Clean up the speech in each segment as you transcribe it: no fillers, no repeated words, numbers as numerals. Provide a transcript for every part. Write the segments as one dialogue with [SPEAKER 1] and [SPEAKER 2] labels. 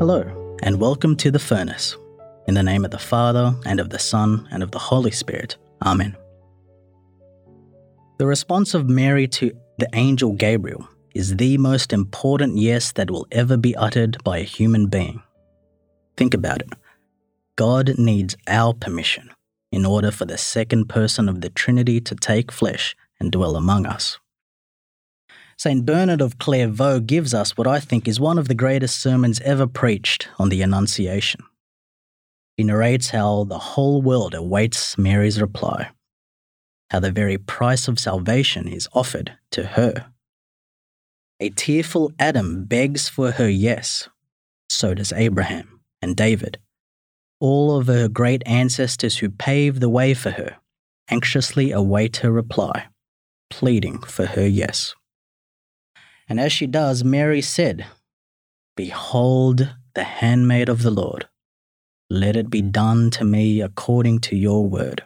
[SPEAKER 1] Hello, and welcome to The Furnace. In the name of the Father, and of the Son, and of the Holy Spirit. Amen. The response of Mary to the angel Gabriel is the most important yes that will ever be uttered by a human being. Think about it. God needs our permission in order for the second person of the Trinity to take flesh and dwell among us. St. Bernard of Clairvaux gives us what I think is one of the greatest sermons ever preached on the Annunciation. He narrates how the whole world awaits Mary's reply, how the very price of salvation is offered to her. A tearful Adam begs for her yes, so does Abraham and David, all of her great ancestors who paved the way for her, anxiously await her reply, pleading for her yes. And as she does, Mary said, "Behold the handmaid of the Lord. Let it be done to me according to your word."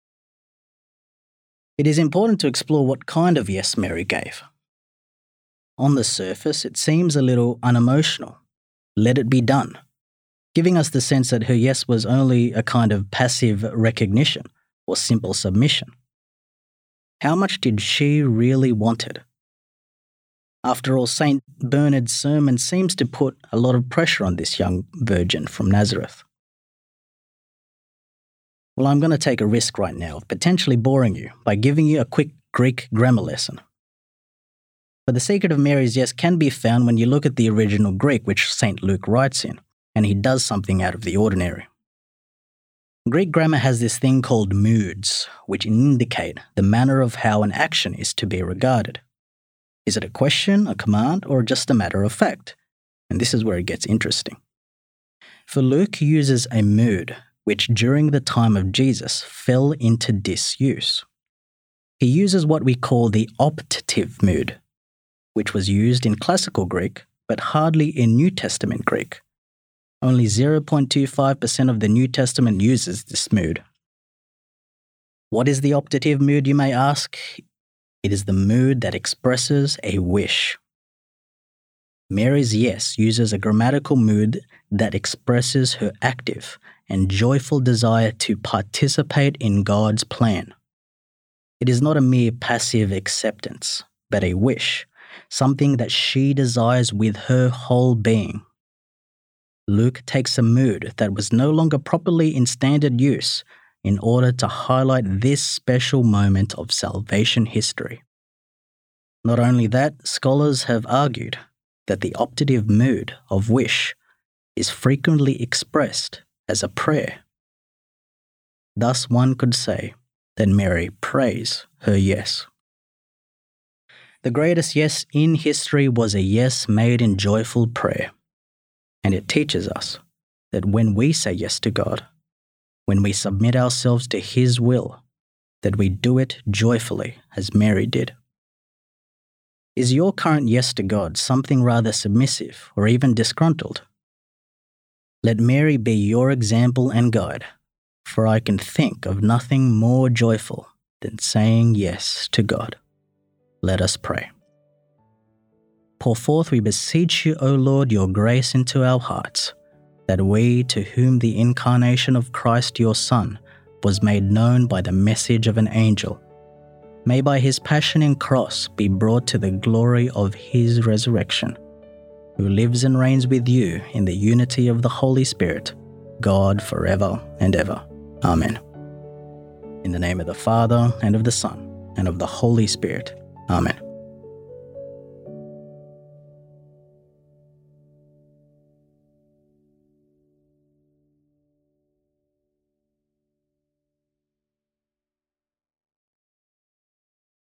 [SPEAKER 1] It is important to explore what kind of yes Mary gave. On the surface, it seems a little unemotional. Let it be done, giving us the sense that her yes was only a kind of passive recognition or simple submission. How much did she really want it? After all, St. Bernard's sermon seems to put a lot of pressure on this young virgin from Nazareth. Well, I'm going to take a risk right now of potentially boring you by giving you a quick Greek grammar lesson. But the secret of Mary's yes can be found when you look at the original Greek which St. Luke writes in, and he does something out of the ordinary. Greek grammar has this thing called moods, which indicate the manner of how an action is to be regarded. Is it a question, a command, or just a matter of fact? And this is where it gets interesting. For Luke, he uses a mood which during the time of Jesus fell into disuse. He uses what we call the optative mood, which was used in classical Greek, but hardly in New Testament Greek. Only 0.25% of the New Testament uses this mood. What is the optative mood, you may ask? It is the mood that expresses a wish. Mary's yes uses a grammatical mood that expresses her active and joyful desire to participate in God's plan. It is not a mere passive acceptance, but a wish, something that she desires with her whole being. Luke takes a mood that was no longer properly in standard use in order to highlight this special moment of salvation history. Not only that, scholars have argued that the optative mood of wish is frequently expressed as a prayer. Thus, one could say that Mary prays her yes. The greatest yes in history was a yes made in joyful prayer. And it teaches us that when we say yes to God, when we submit ourselves to His will, that we do it joyfully as Mary did. Is your current yes to God something rather submissive or even disgruntled? Let Mary be your example and guide, for I can think of nothing more joyful than saying yes to God. Let us pray. Pour forth, we beseech you, O Lord, your grace into our hearts, that we, to whom the incarnation of Christ your Son was made known by the message of an angel, may by his passion and cross be brought to the glory of his resurrection, who lives and reigns with you in the unity of the Holy Spirit, God forever and ever. Amen. In the name of the Father, and of the Son, and of the Holy Spirit. Amen.